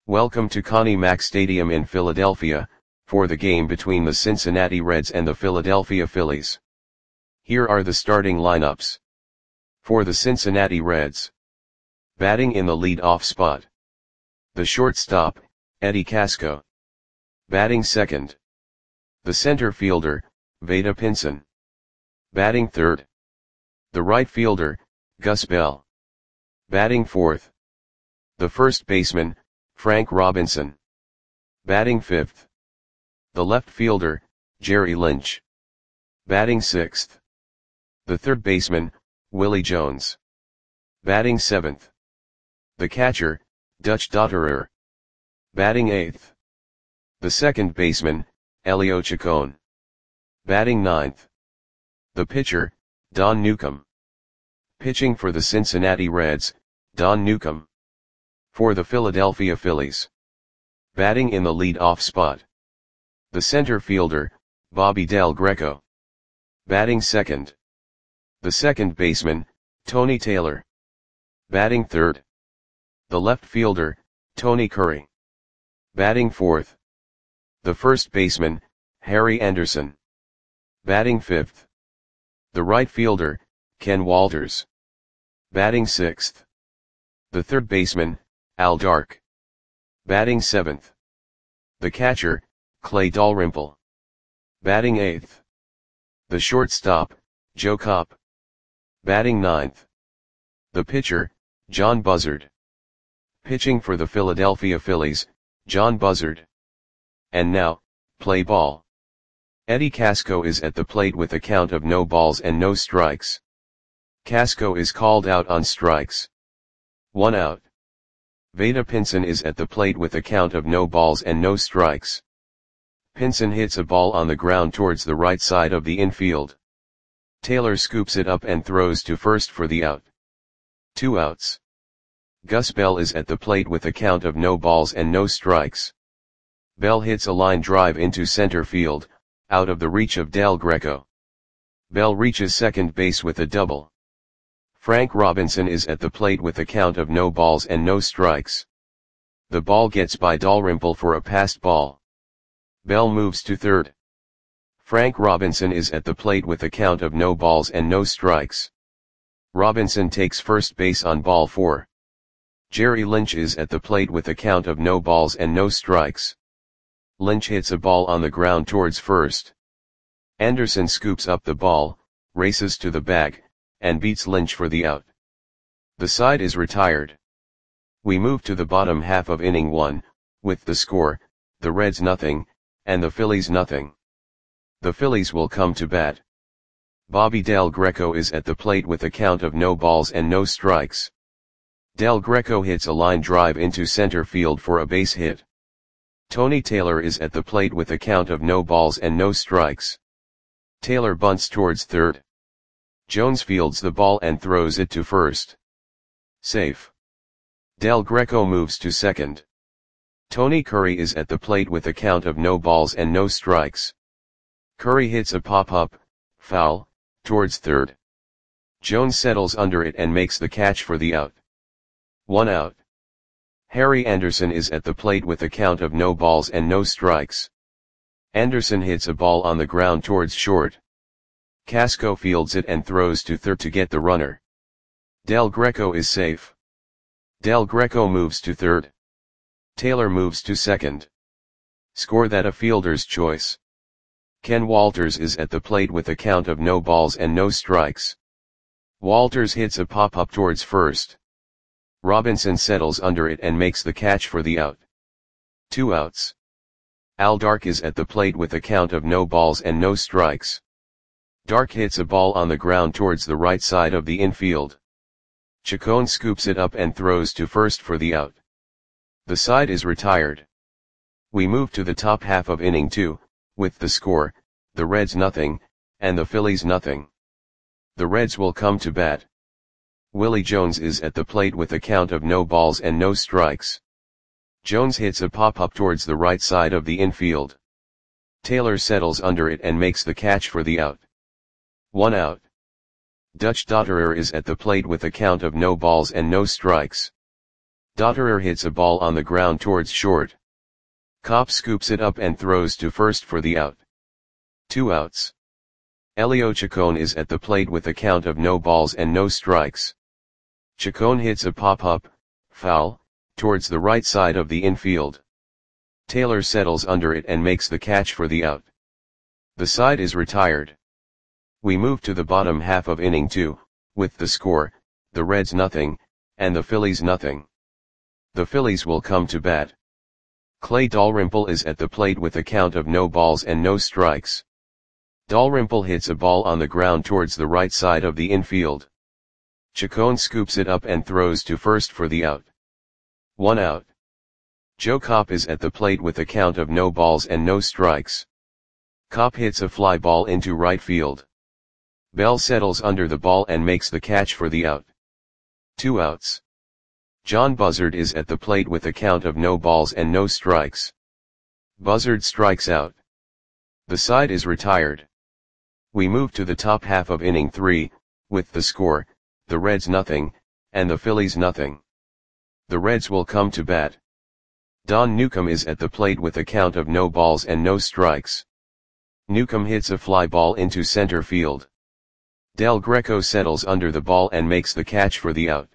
Welcome to Connie Mack Stadium in Philadelphia, for the game between the Cincinnati Reds and the Philadelphia Phillies. Here are the starting lineups. For the Cincinnati Reds. Batting in the lead-off spot. The shortstop, Eddie Casco. Batting second. The center fielder, Vada Pinson. Batting third. The right fielder, Gus Bell. Batting fourth. The first baseman, Frank Robinson. Batting fifth. The left fielder, Jerry Lynch. Batting sixth. The third baseman, Willie Jones. Batting seventh. The catcher, Dutch Dotterer. Batting eighth. The second baseman, Elio Chacon. Batting ninth. The pitcher, Don Newcombe. Pitching for the Cincinnati Reds, Don Newcombe. For the Philadelphia Phillies. Batting in the lead-off spot. The center fielder, Bobby Del Greco. Batting second. The second baseman, Tony Taylor. Batting third. The left fielder, Tony Curry. Batting fourth. The first baseman, Harry Anderson. Batting fifth. The right fielder, Ken Walters. Batting sixth. The third baseman, Al Dark. Batting seventh. The catcher, Clay Dalrymple. Batting eighth. The shortstop, Joe Kopp. Batting ninth. The pitcher, John Buzzard. Pitching for the Philadelphia Phillies, John Buzzard. And now, play ball. Eddie Casco is at the plate with a count of no balls and no strikes. Casco is called out on strikes. 1 out. Vada Pinson is at the plate with a count of no balls and no strikes. Pinson hits a ball on the ground towards the right side of the infield. Taylor scoops it up and throws to first for the out. 2 outs. Gus Bell is at the plate with a count of no balls and no strikes. Bell hits a line drive into center field, out of the reach of Del Greco. Bell reaches second base with a double. Frank Robinson is at the plate with a count of no balls and no strikes. The ball gets by Dalrymple for a passed ball. Bell moves to third. Frank Robinson is at the plate with a count of no balls and no strikes. Robinson takes first base on ball 4. Jerry Lynch is at the plate with a count of no balls and no strikes. Lynch hits a ball on the ground towards first. Anderson scoops up the ball, races to the bag, and beats Lynch for the out. The side is retired. We move to the bottom half of inning 1, with the score, the Reds nothing, and the Phillies nothing. The Phillies will come to bat. Bobby Del Greco is at the plate with a count of no balls and no strikes. Del Greco hits a line drive into center field for a base hit. Tony Taylor is at the plate with a count of no balls and no strikes. Taylor bunts towards third. Jones fields the ball and throws it to first. Safe. Del Greco moves to second. Tony Curry is at the plate with a count of no balls and no strikes. Curry hits a pop-up, foul, towards third. Jones settles under it and makes the catch for the out. 1 out. Harry Anderson is at the plate with a count of no balls and no strikes. Anderson hits a ball on the ground towards short. Casco fields it and throws to third to get the runner. Del Greco is safe. Del Greco moves to third. Taylor moves to second. Score that a fielder's choice. Ken Walters is at the plate with a count of no balls and no strikes. Walters hits a pop-up towards first. Robinson settles under it and makes the catch for the out. 2 outs. Al Dark is at the plate with a count of no balls and no strikes. Dark hits a ball on the ground towards the right side of the infield. Chacon scoops it up and throws to first for the out. The side is retired. We move to the top half of inning 2, with the score, the Reds nothing, and the Phillies nothing. The Reds will come to bat. Willie Jones is at the plate with a count of no balls and no strikes. Jones hits a pop-up towards the right side of the infield. Taylor settles under it and makes the catch for the out. 1 out. Dutch Dotterer is at the plate with a count of no balls and no strikes. Dotterer hits a ball on the ground towards short. Kopp scoops it up and throws to first for the out. 2 outs. Elio Chacon is at the plate with a count of no balls and no strikes. Chacon hits a pop-up, foul, towards the right side of the infield. Taylor settles under it and makes the catch for the out. The side is retired. We move to the bottom half of inning 2, with the score, the Reds nothing, and the Phillies nothing. The Phillies will come to bat. Clay Dalrymple is at the plate with a count of no balls and no strikes. Dalrymple hits a ball on the ground towards the right side of the infield. Chacon scoops it up and throws to first for the out. 1 out. Joe Kopp is at the plate with a count of no balls and no strikes. Kopp hits a fly ball into right field. Bell settles under the ball and makes the catch for the out. 2 outs. John Buzzard is at the plate with a count of no balls and no strikes. Buzzard strikes out. The side is retired. We move to the top half of inning 3, with the score, the Reds nothing, and the Phillies nothing. The Reds will come to bat. Don Newcomb is at the plate with a count of no balls and no strikes. Newcomb hits a fly ball into center field. Del Greco settles under the ball and makes the catch for the out.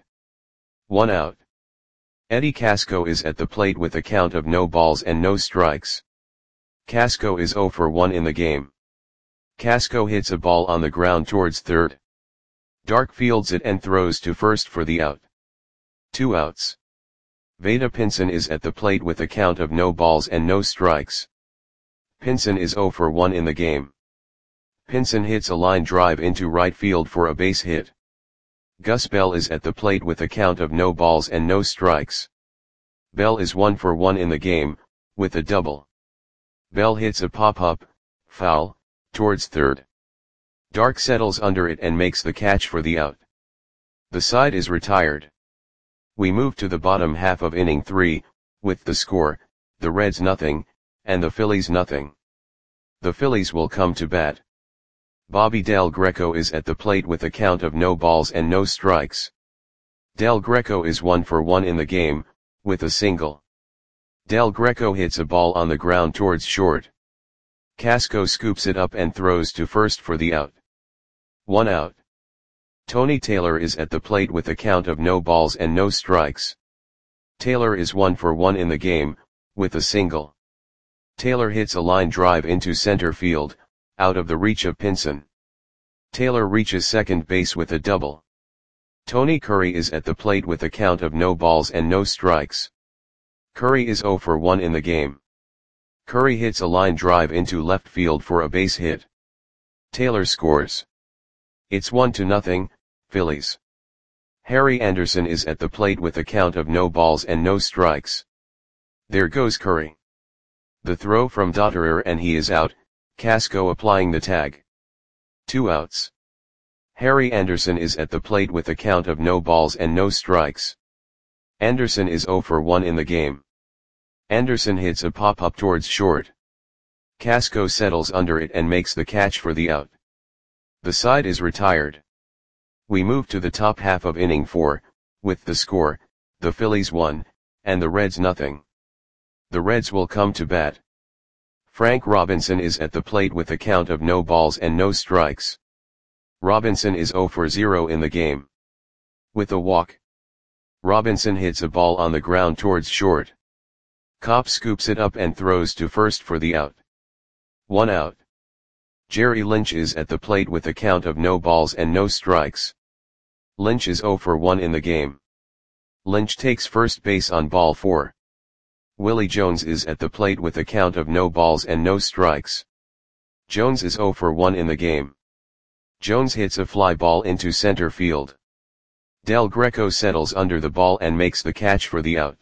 1 out. Eddie Casco is at the plate with a count of no balls and no strikes. Casco is 0 for 1 in the game. Casco hits a ball on the ground towards third. Dark fields it and throws to first for the out. 2 outs. Vada Pinson is at the plate with a count of no balls and no strikes. Pinson is 0 for 1 in the game. Pinson hits a line drive into right field for a base hit. Gus Bell is at the plate with a count of no balls and no strikes. Bell is 1 for 1 in the game, with a double. Bell hits a pop-up, foul, towards third. Dark settles under it and makes the catch for the out. The side is retired. We move to the bottom half of inning 3, with the score, the Reds nothing, and the Phillies nothing. The Phillies will come to bat. Bobby Del Greco is at the plate with a count of no balls and no strikes. Del Greco is 1 for 1 in the game, with a single. Del Greco hits a ball on the ground towards short. Casco scoops it up and throws to first for the out. 1 out. Tony Taylor is at the plate with a count of no balls and no strikes. Taylor is 1 for 1 in the game, with a single. Taylor hits a line drive into center field, out of the reach of Pinson. Taylor reaches second base with a double. Tony Curry is at the plate with a count of no balls and no strikes. Curry is 0 for 1 in the game. Curry hits a line drive into left field for a base hit. Taylor scores. It's 1-0, Phillies. Harry Anderson is at the plate with a count of no balls and no strikes. There goes Curry. The throw from Dotterer and he is out, Casco applying the tag. 2 outs. Harry Anderson is at the plate with a count of no balls and no strikes. Anderson is 0 for 1 in the game. Anderson hits a pop-up towards short. Casco settles under it and makes the catch for the out. The side is retired. We move to the top half of inning 4, with the score, the Phillies 1, and the Reds nothing. The Reds will come to bat. Frank Robinson is at the plate with a count of no balls and no strikes. Robinson is 0 for 0 in the game. With a walk. Robinson hits a ball on the ground towards short. Kopp scoops it up and throws to first for the out. 1 out. Jerry Lynch is at the plate with a count of no balls and no strikes. Lynch is 0 for 1 in the game. Lynch takes first base on ball 4. Willie Jones is at the plate with a count of no balls and no strikes. Jones is 0 for 1 in the game. Jones hits a fly ball into center field. Del Greco settles under the ball and makes the catch for the out.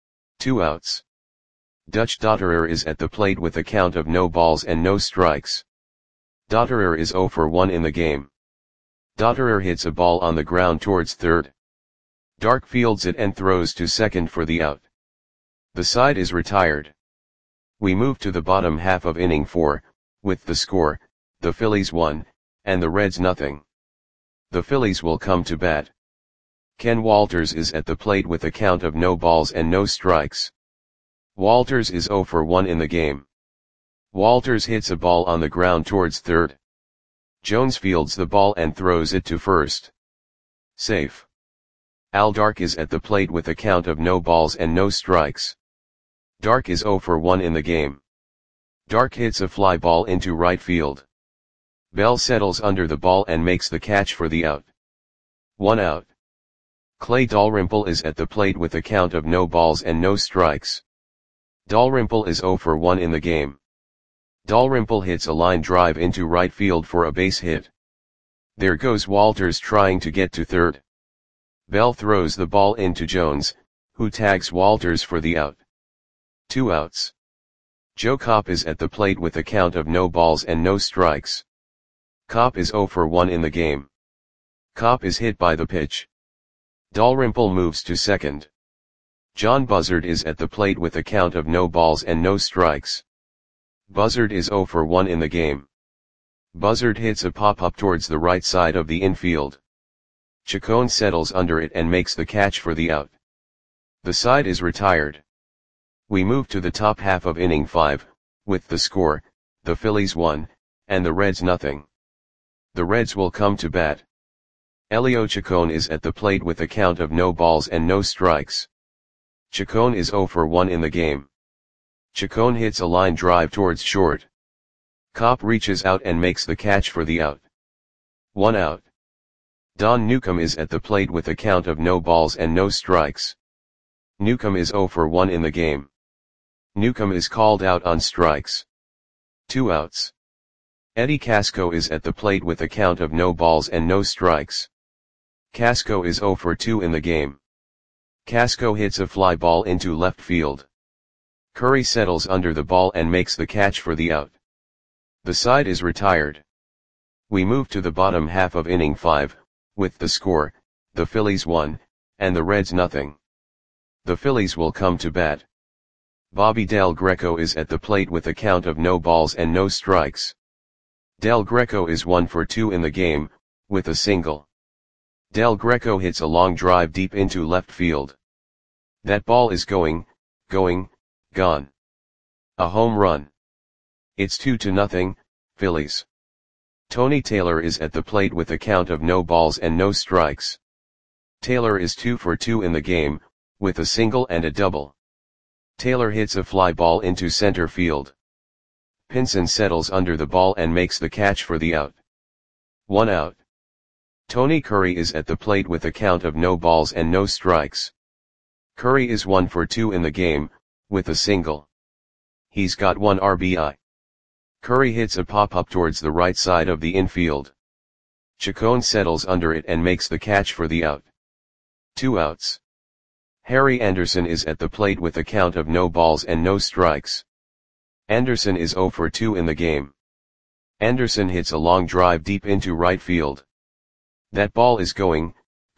2 outs. Dutch Dotterer is at the plate with a count of no balls and no strikes. Dotterer is 0 for 1 in the game. Dotterer hits a ball on the ground towards third. Dark fields it and throws to second for the out. The side is retired. We move to the bottom half of inning 4, with the score, the Phillies 1, and the Reds nothing. The Phillies will come to bat. Ken Walters is at the plate with a count of no balls and no strikes. Walters is 0 for 1 in the game. Walters hits a ball on the ground towards third. Jones fields the ball and throws it to first. Safe. Al Dark is at the plate with a count of no balls and no strikes. Dark is 0 for 1 in the game. Dark hits a fly ball into right field. Bell settles under the ball and makes the catch for the out. 1 out. Clay Dalrymple is at the plate with a count of no balls and no strikes. Dalrymple is 0 for 1 in the game. Dalrymple hits a line drive into right field for a base hit. There goes Walters trying to get to third. Bell throws the ball into Jones, who tags Walters for the out. 2 outs. Joe Kopp is at the plate with a count of no balls and no strikes. Kopp is 0 for 1 in the game. Kopp is hit by the pitch. Dalrymple moves to second. John Buzzard is at the plate with a count of no balls and no strikes. Buzzard is 0 for 1 in the game. Buzzard hits a pop-up towards the right side of the infield. Chacon settles under it and makes the catch for the out. The side is retired. We move to the top half of inning 5, with the score, the Phillies 1, and the Reds nothing. The Reds will come to bat. Elio Chacon is at the plate with a count of no balls and no strikes. Chacon is 0 for 1 in the game. Chacon hits a line drive towards short. Kopp reaches out and makes the catch for the out. 1 out. Don Newcomb is at the plate with a count of no balls and no strikes. Newcomb is 0 for 1 in the game. Newcomb is called out on strikes. 2 outs. Eddie Casco is at the plate with a count of no balls and no strikes. Casco is 0 for 2 in the game. Casco hits a fly ball into left field. Curry settles under the ball and makes the catch for the out. The side is retired. We move to the bottom half of inning 5, with the score, the Phillies 1, and the Reds nothing. The Phillies will come to bat. Bobby Del Greco is at the plate with a count of no balls and no strikes. Del Greco is 1 for 2 in the game, with a single. Del Greco hits a long drive deep into left field. That ball is going, gone. A home run. It's 2-0, Phillies. Tony Taylor is at the plate with a count of no balls and no strikes. Taylor is 2 for 2 in the game, with a single and a double. Taylor hits a fly ball into center field. Pinson settles under the ball and makes the catch for the out. 1 out. Tony Curry is at the plate with a count of no balls and no strikes. Curry is 1 for 2 in the game, with a single. He's got 1 RBI. Curry hits a pop-up towards the right side of the infield. Chacon settles under it and makes the catch for the out. 2 outs. Harry Anderson is at the plate with a count of no balls and no strikes. Anderson is 0 for 2 in the game. Anderson hits a long drive deep into right field. That ball is going,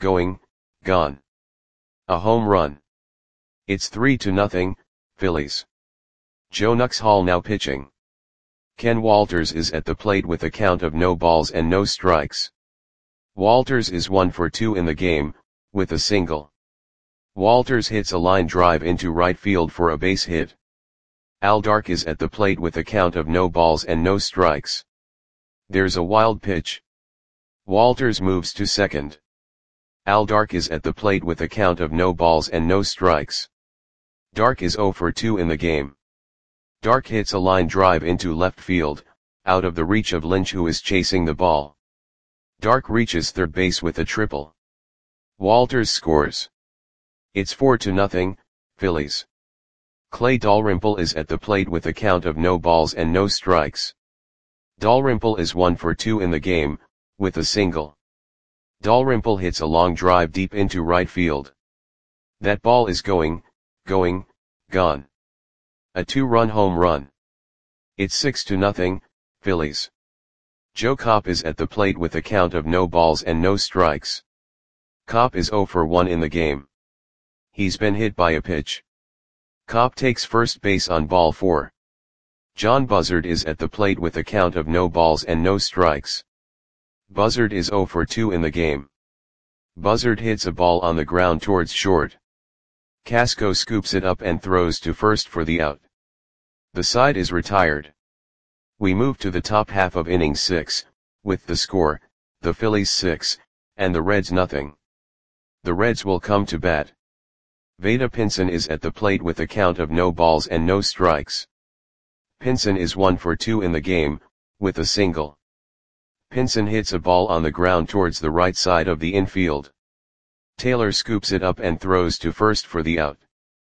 gone. A home run. It's 3-0, Phillies. Joe Nuxhall now pitching. Ken Walters is at the plate with a count of no balls and no strikes. Walters is 1 for 2 in the game, with a single. Walters hits a line drive into right field for a base hit. Al Dark is at the plate with a count of no balls and no strikes. There's a wild pitch. Walters moves to second. Al Dark is at the plate with a count of no balls and no strikes. Dark is 0 for 2 in the game. Dark hits a line drive into left field, out of the reach of Lynch, who is chasing the ball. Dark reaches third base with a triple. Walters scores. It's 4-0, Phillies. Clay Dalrymple is at the plate with a count of no balls and no strikes. Dalrymple is 1 for 2 in the game, with a single. Dalrymple hits a long drive deep into right field. That ball is going, gone. A 2-run home run. It's 6-0, Phillies. Joe Kopp is at the plate with a count of no balls and no strikes. Kopp is 0 for 1 in the game. He's been hit by a pitch. Kopp takes first base on ball 4. John Buzzard is at the plate with a count of no balls and no strikes. Buzzard is 0 for 2 in the game. Buzzard hits a ball on the ground towards short. Casco scoops it up and throws to first for the out. The side is retired. We move to the top half of inning 6, with the score, the Phillies 6, and the Reds nothing. The Reds will come to bat. Vada Pinson is at the plate with a count of no balls and no strikes. Pinson is 1 for 2 in the game, with a single. Pinson hits a ball on the ground towards the right side of the infield. Taylor scoops it up and throws to first for the out.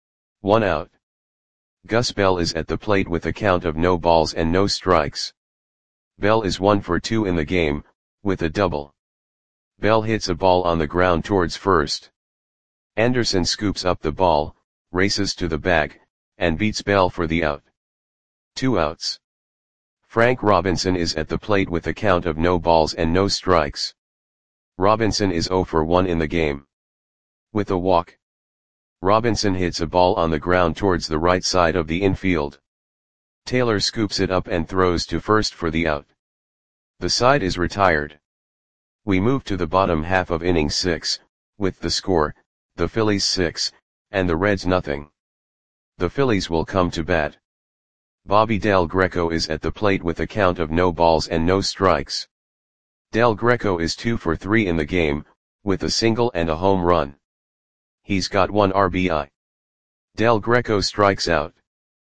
1 out. Gus Bell is at the plate with a count of no balls and no strikes. Bell is 1 for 2 in the game, with a double. Bell hits a ball on the ground towards first. Anderson scoops up the ball, races to the bag, and beats Bell for the out. 2 outs. Frank Robinson is at the plate with a count of no balls and no strikes. Robinson is 0 for 1 in the game. With a walk. Robinson hits a ball on the ground towards the right side of the infield. Taylor scoops it up and throws to first for the out. The side is retired. We move to the bottom half of inning 6, with the score, the Phillies 6, and the Reds nothing. The Phillies will come to bat. Bobby Del Greco is at the plate with a count of no balls and no strikes. Del Greco is 2 for 3 in the game, with a single and a home run. He's got 1 RBI. Del Greco strikes out.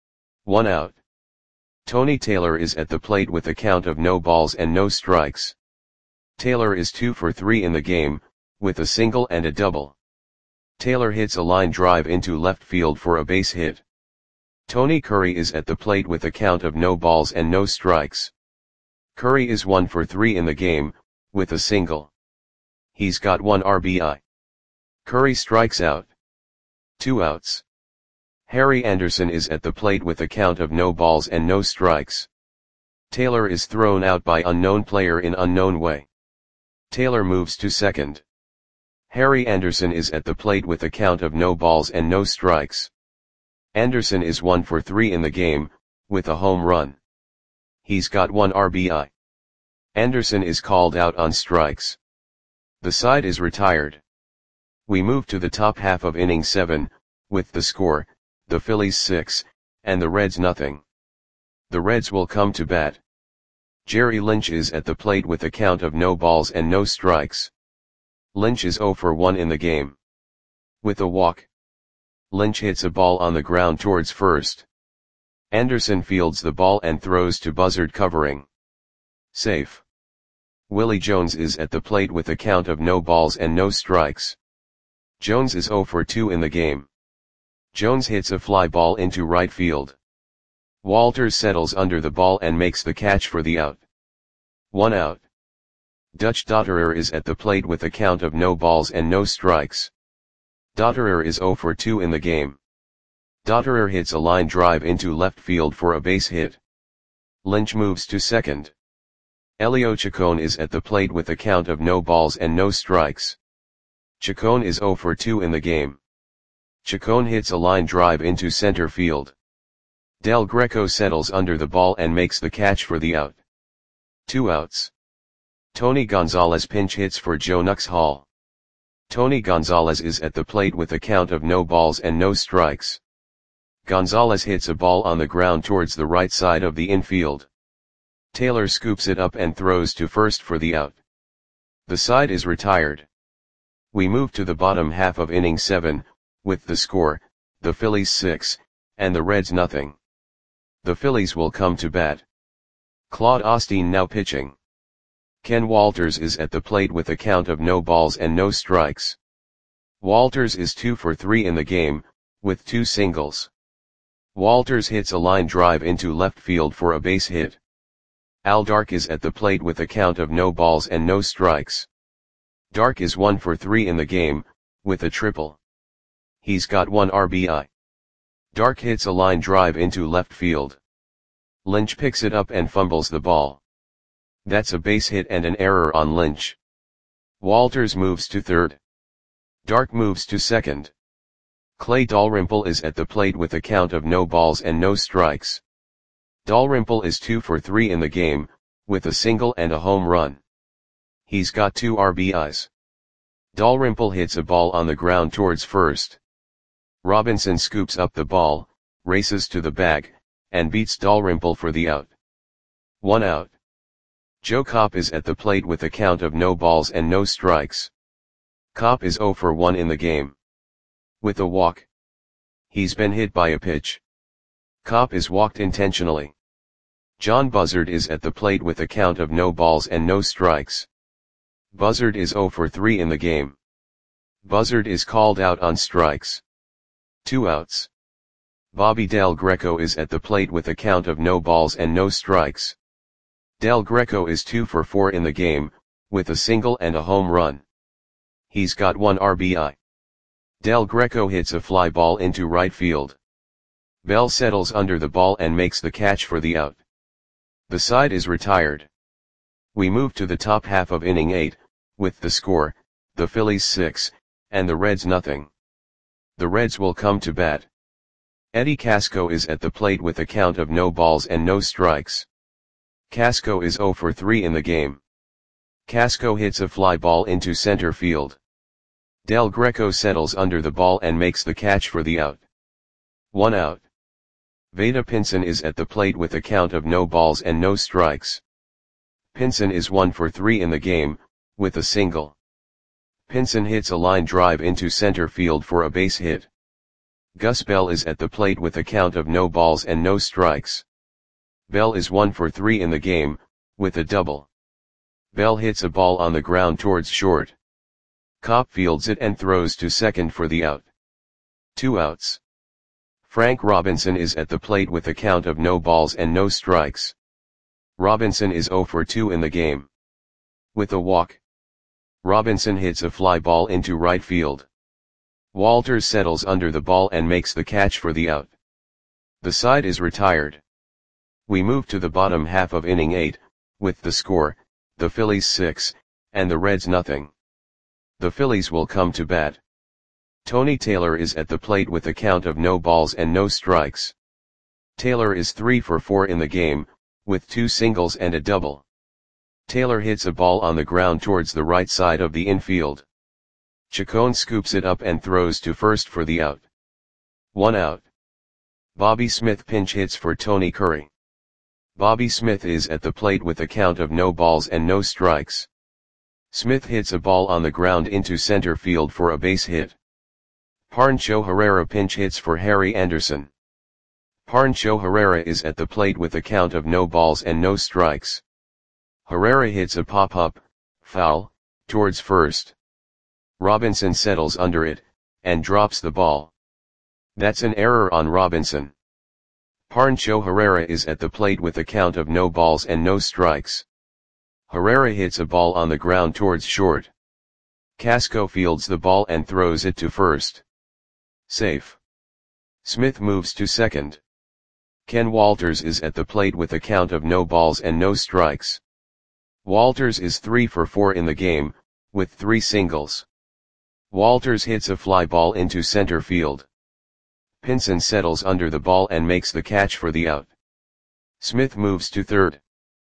1 out. Tony Taylor is at the plate with a count of no balls and no strikes. Taylor is 2 for 3 in the game, with a single and a double. Taylor hits a line drive into left field for a base hit. Tony Curry is at the plate with a count of no balls and no strikes. Curry is 1 for 3 in the game, with a single. He's got 1 RBI. Curry strikes out. 2 outs. Harry Anderson is at the plate with a count of no balls and no strikes. Taylor is thrown out by unknown player in unknown way. Taylor moves to second. Harry Anderson is at the plate with a count of no balls and no strikes. Anderson is 1 for 3 in the game, with a home run. He's got 1 RBI. Anderson is called out on strikes. The side is retired. We move to the top half of inning 7, with the score, the Phillies 6, and the Reds nothing. The Reds will come to bat. Jerry Lynch is at the plate with a count of no balls and no strikes. Lynch is 0 for 1 in the game. With a walk. Lynch hits a ball on the ground towards first. Anderson fields the ball and throws to Buzzard covering. Safe. Willie Jones is at the plate with a count of no balls and no strikes. Jones is 0 for 2 in the game. Jones hits a fly ball into right field. Walters settles under the ball and makes the catch for the out. 1 out. Dutch Dotterer is at the plate with a count of no balls and no strikes. Dotterer is 0 for 2 in the game. Dotterer hits a line drive into left field for a base hit. Lynch moves to second. Elio Chacon is at the plate with a count of no balls and no strikes. Chacon is 0 for 2 in the game. Chacon hits a line drive into center field. Del Greco settles under the ball and makes the catch for the out. 2 outs. Tony Gonzalez pinch hits for Joe Nuxhall. Tony Gonzalez is at the plate with a count of no balls and no strikes. Gonzalez hits a ball on the ground towards the right side of the infield. Taylor scoops it up and throws to first for the out. The side is retired. We move to the bottom half of inning 7, with the score, the Phillies 6, and the Reds nothing. The Phillies will come to bat. Claude Osteen now pitching. Ken Walters is at the plate with a count of no balls and no strikes. Walters is 2 for 3 in the game, with 2 singles. Walters hits a line drive into left field for a base hit. Al Dark is at the plate with a count of no balls and no strikes. Dark is 1 for 3 in the game, with a triple. He's got 1 RBI. Dark hits a line drive into left field. Lynch picks it up and fumbles the ball. That's a base hit and an error on Lynch. Walters moves to third. Dark moves to second. Clay Dalrymple is at the plate with a count of no balls and no strikes. Dalrymple is 2 for 3 in the game, with a single and a home run. He's got 2 RBIs. Dalrymple hits a ball on the ground towards first. Robinson scoops up the ball, races to the bag, and beats Dalrymple for the out. 1 out. Joe Kopp is at the plate with a count of no balls and no strikes. Kopp is 0 for 1 in the game. With a walk. He's been hit by a pitch. Kopp is walked intentionally. John Buzzard is at the plate with a count of no balls and no strikes. Buzzard is 0 for 3 in the game. Buzzard is called out on strikes. 2 outs. Bobby Del Greco is at the plate with a count of no balls and no strikes. Del Greco is 2 for 4 in the game, with a single and a home run. He's got 1 RBI. Del Greco hits a fly ball into right field. Bell settles under the ball and makes the catch for the out. The side is retired. We move to the top half of inning 8, with the score, the Phillies 6, and the Reds nothing. The Reds will come to bat. Eddie Casco is at the plate with a count of no balls and no strikes. Casco is 0 for 3 in the game. Casco hits a fly ball into center field. Del Greco settles under the ball and makes the catch for the out. 1 out. Vada Pinson is at the plate with a count of no balls and no strikes. Pinson is 1 for 3 in the game, with a single. Pinson hits a line drive into center field for a base hit. Gus Bell is at the plate with a count of no balls and no strikes. Bell is 1 for 3 in the game, with a double. Bell hits a ball on the ground towards short. Kopp fields it and throws to second for the out. 2 outs. Frank Robinson is at the plate with a count of no balls and no strikes. Robinson is 0 for 2 in the game. With a walk. Robinson hits a fly ball into right field. Walters settles under the ball and makes the catch for the out. The side is retired. We move to the bottom half of inning 8, with the score, the Phillies 6, and the Reds nothing. The Phillies will come to bat. Tony Taylor is at the plate with a count of no balls and no strikes. Taylor is 3 for 4 in the game, with 2 singles and a double. Taylor hits a ball on the ground towards the right side of the infield. Chacon scoops it up and throws to first for the out. 1 out. Bobby Smith pinch hits for Tony Curry. Bobby Smith is at the plate with a count of no balls and no strikes. Smith hits a ball on the ground into center field for a base hit. Pancho Herrera pinch hits for Harry Anderson. Pancho Herrera is at the plate with a count of no balls and no strikes. Herrera hits a pop-up, foul, towards first. Robinson settles under it, and drops the ball. That's an error on Robinson. Pancho Herrera is at the plate with a count of no balls and no strikes. Herrera hits a ball on the ground towards short. Casco fields the ball and throws it to first. Safe. Smith moves to second. Ken Walters is at the plate with a count of no balls and no strikes. Walters is 3 for 4 in the game, with 3 singles. Walters hits a fly ball into center field. Pinson settles under the ball and makes the catch for the out. Smith moves to third.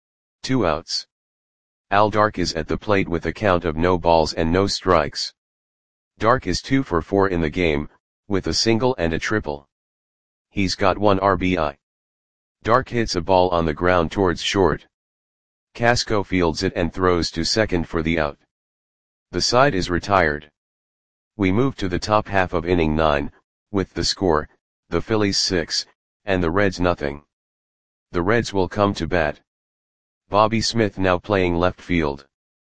2 outs. Al Dark is at the plate with a count of no balls and no strikes. Dark is 2 for 4 in the game, with a single and a triple. He's got 1 RBI. Dark hits a ball on the ground towards short. Casco fields it and throws to second for the out. The side is retired. We move to the top half of inning 9, with the score, the Phillies 6, and the Reds nothing. The Reds will come to bat. Bobby Smith now playing left field.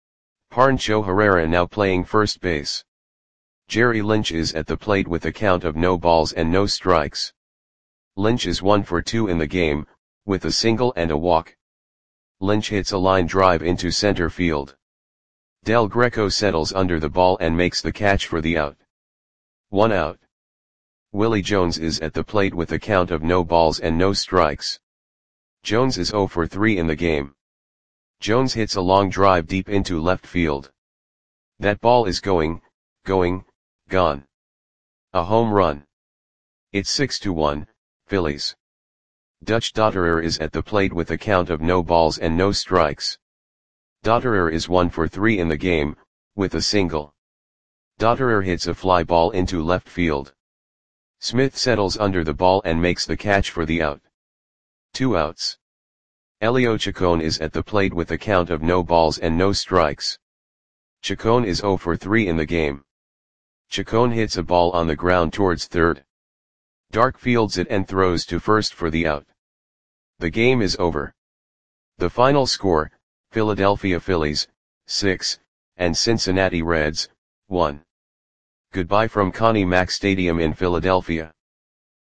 Pancho Herrera now playing first base. Jerry Lynch is at the plate with a count of no balls and no strikes. Lynch is 1 for 2 in the game, with a single and a walk. Lynch hits a line drive into center field. Del Greco settles under the ball and makes the catch for the out. 1 out. Willie Jones is at the plate with a count of no balls and no strikes. Jones is 0 for 3 in the game. Jones hits a long drive deep into left field. That ball is going, gone. A home run. It's 6-1, Phillies. Dutch Dotterer is at the plate with a count of no balls and no strikes. Dotterer is 1 for 3 in the game, with a single. Dotterer hits a fly ball into left field. Smith settles under the ball and makes the catch for the out. 2 outs. Elio Chacon is at the plate with a count of no balls and no strikes. Chacon is 0 for 3 in the game. Chacon hits a ball on the ground towards third. Dark fields it and throws to first for the out. The game is over. The final score, Philadelphia Phillies, 6, and Cincinnati Reds, 1. Goodbye from Connie Mack Stadium in Philadelphia.